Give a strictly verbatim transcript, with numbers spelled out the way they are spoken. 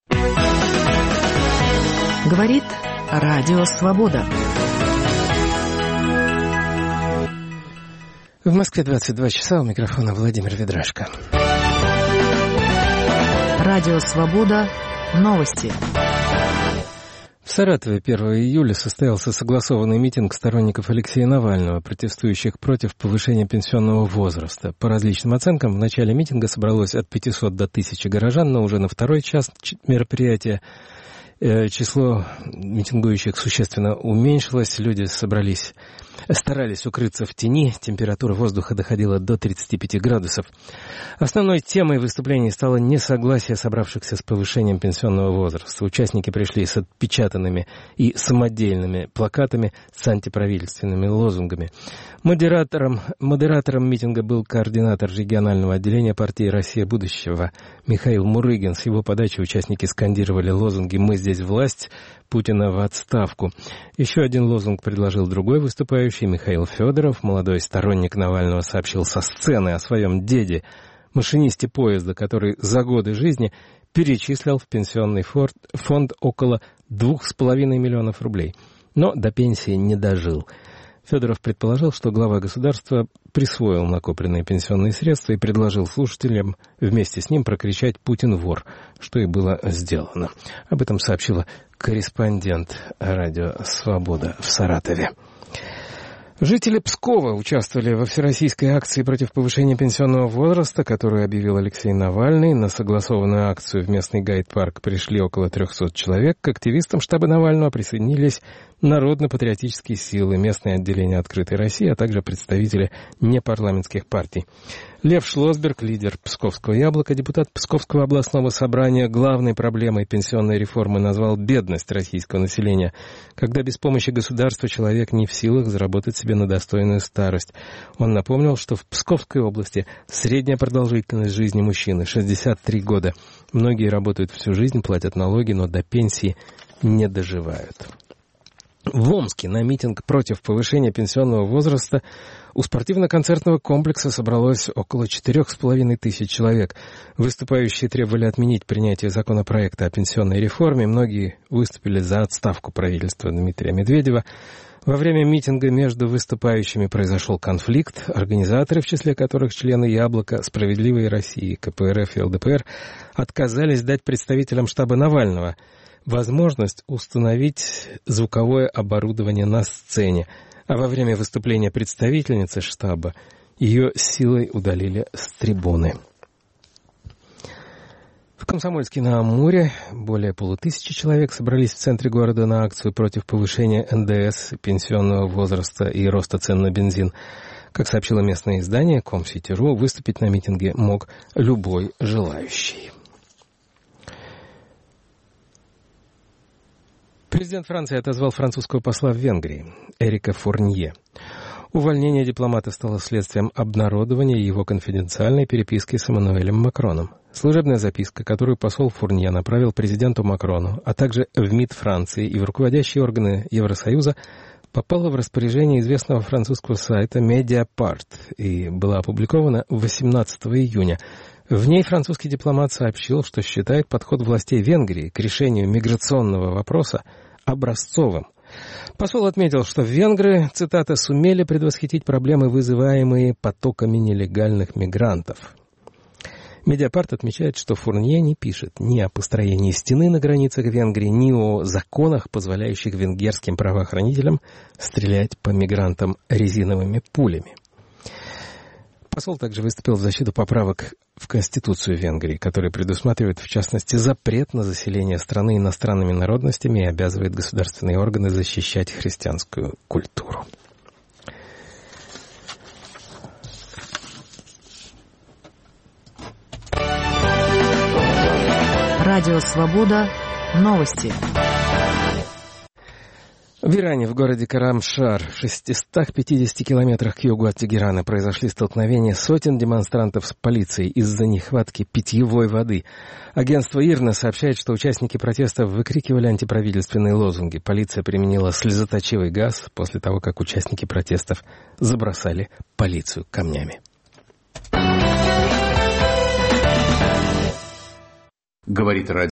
Говорит Радио Свобода. В Москве двадцать два часа, у микрофона Владимир Ведрашко. Радио Свобода. Новости. В Саратове первого июля состоялся согласованный митинг сторонников Алексея Навального, протестующих против повышения пенсионного возраста. По различным оценкам, в начале митинга собралось от пятисот до тысячи горожан, но уже на второй час мероприятия число митингующих существенно уменьшилось, люди собрались, старались укрыться в тени, температура воздуха доходила до тридцати пяти градусов. Основной темой выступлений стало несогласие собравшихся с повышением пенсионного возраста. Участники пришли с отпечатанными и самодельными плакатами с антиправительственными лозунгами. Модератором, модератором митинга был координатор регионального отделения партии «Россия будущего» Михаил Мурыгин. С его подачи участники скандировали лозунги «Мы здесь власть», «Путина в отставку». Еще один лозунг предложил другой выступающий, Михаил Федоров. Молодой сторонник Навального сообщил со сцены о своем деде, машинисте поезда, который за годы жизни перечислил в пенсионный фонд около двух с половиной миллионов рублей, но до пенсии не дожил. Федоров предположил, что глава государства присвоил накопленные пенсионные средства и предложил слушателям вместе с ним прокричать «Путин вор», что и было сделано. Об этом сообщила корреспондент радио «Свобода» в Саратове. Жители Пскова участвовали во всероссийской акции против повышения пенсионного возраста, которую объявил Алексей Навальный. На согласованную акцию в местный гайд-парк пришли около трехсот человек. К активистам штаба Навального присоединились народно-патриотические силы, местное отделение «Открытой России», а также представители непарламентских партий. Лев Шлосберг, лидер Псковского «Яблока», депутат Псковского областного собрания, главной проблемой пенсионной реформы назвал бедность российского населения, когда без помощи государства человек не в силах заработать себе на достойную старость. Он напомнил, что в Псковской области средняя продолжительность жизни мужчины шестьдесят три года. Многие работают всю жизнь, платят налоги, но до пенсии не доживают. В Омске на митинг против повышения пенсионного возраста у спортивно-концертного комплекса собралось около четырех с половиной тысяч человек. Выступающие требовали отменить принятие законопроекта о пенсионной реформе. Многие выступили за отставку правительства Дмитрия Медведева. Во время митинга между выступающими произошел конфликт. Организаторы, в числе которых члены «Яблока», «Справедливой России», ка пэ эр эф и эл дэ пэ эр, отказались дать представителям штаба Навального возможность установить звуковое оборудование на сцене, а во время выступления представительницы штаба ее силой удалили с трибуны. В Комсомольске-на-Амуре более полутысячи человек собрались в центре города на акцию против повышения эн дэ эс, пенсионного возраста и роста цен на бензин. Как сообщило местное издание Комсити.ру, выступить на митинге мог любой желающий. Президент Франции отозвал французского посла в Венгрии Эрика Фурнье. Увольнение дипломата стало следствием обнародования его конфиденциальной переписки с Эммануэлем Макроном. Служебная записка, которую посол Фурнье направил президенту Макрону, а также в МИД Франции и в руководящие органы Евросоюза, попала в распоряжение известного французского сайта Mediapart и была опубликована восемнадцатого июня. В ней французский дипломат сообщил, что считает подход властей Венгрии к решению миграционного вопроса образцовым. Посол отметил, что венгры, цитата, «сумели предвосхитить проблемы, вызываемые потоками нелегальных мигрантов». Медиапарт отмечает, что Фурнье не пишет ни о построении стены на границах Венгрии, ни о законах, позволяющих венгерским правоохранителям стрелять по мигрантам резиновыми пулями. Посол также выступил в защиту поправок в Конституцию Венгрии, которые предусматривают, в частности, запрет на заселение страны иностранными народностями и обязывает государственные органы защищать христианскую культуру. Радио «Свобода». Новости. В Иране, в городе Карамшар, в шестистах пятидесяти километрах к югу от Тегерана, произошли столкновения сотен демонстрантов с полицией из-за нехватки питьевой воды. Агентство ИРНА сообщает, что участники протестов выкрикивали антиправительственные лозунги. Полиция применила слезоточивый газ после того, как участники протестов забросали полицию камнями. Говорит радио.